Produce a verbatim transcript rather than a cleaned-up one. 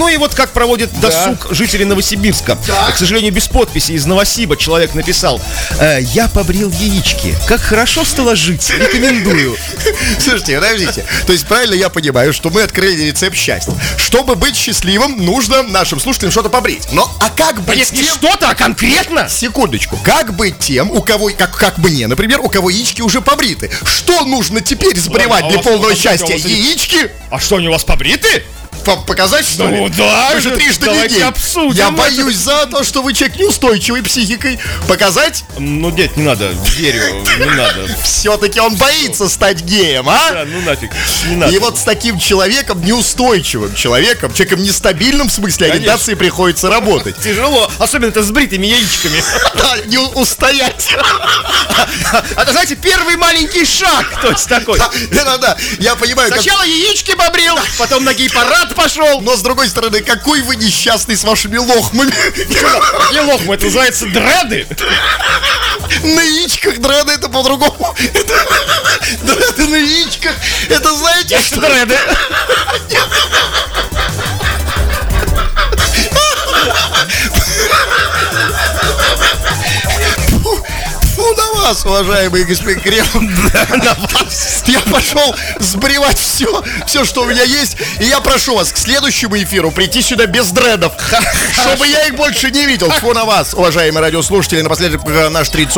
Ну и вот как проводит досуг да. жители Новосибирска. Так. К сожалению, без подписи из Новосиба человек написал: э, я побрил яички. Как хорошо стало жить. Рекомендую. Слушайте, подождите. То есть правильно я понимаю, что мы открыли рецепт счастья. Чтобы быть счастливым, нужно нашим слушателям что-то побрить. Но а как быть Если тем... что-то, а конкретно? Секундочку. Как быть тем, у кого, как, как мне, например, у кого яички уже побриты? Что нужно теперь сбривать а для вас, полного а счастья? вас, Яички? А что, они у вас побриты? Показать, что Ну, ли? да, Вы же трижды не гей. обсудим. Я боюсь за то, что вы человек неустойчивый психикой. Показать? Ну, нет, не надо, верю, не надо. Все-таки он боится стать геем, а? Да, ну нафиг, не надо. И вот с таким человеком, неустойчивым человеком, человеком нестабильным в смысле ориентации, приходится работать. Тяжело, особенно это с бритыми яичками. Не устоять. Это, знаете, первый маленький шаг, то есть такой. Да-да-да, я понимаю. Сначала яички побрил, потом на гей-парад пошел. Но с другой стороны, какой вы несчастный с вашими лохмами. Не лохмы, это называется дреды. На яичках дреды, это по-другому. Дреды на яичках. Это знаете что? Дреды. Фу на вас, уважаемый господин Кремов. На вас. Я пошел сбривать все, все, что у меня есть. И я прошу вас к следующему эфиру прийти сюда без дредов, чтобы я их больше не видел. Фу на вас, уважаемые радиослушатели. Напоследок наш традиционный